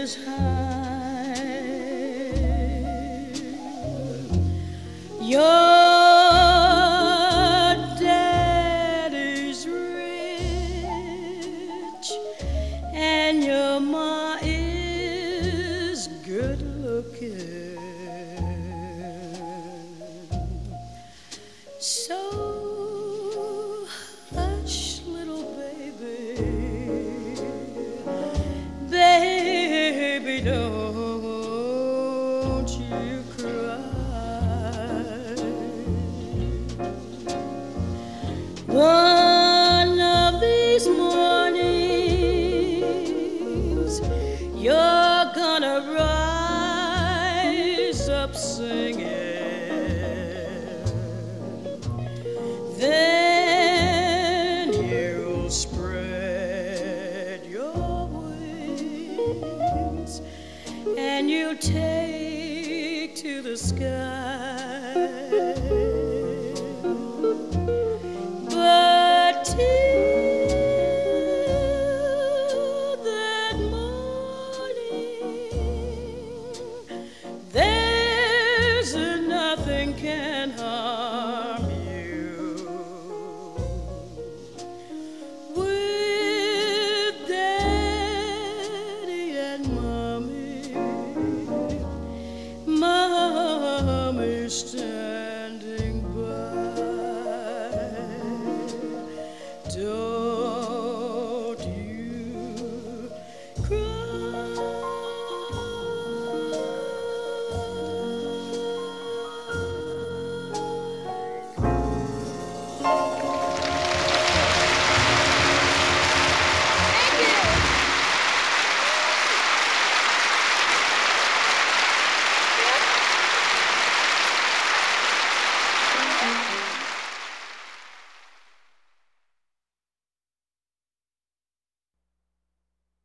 is high. Your daddy's rich and your ma is good looking. So hush, little baby, baby, don't you cry. One of these mornings you're gonna rise up singing. Then you'll spread your wings and you'll take to the sky.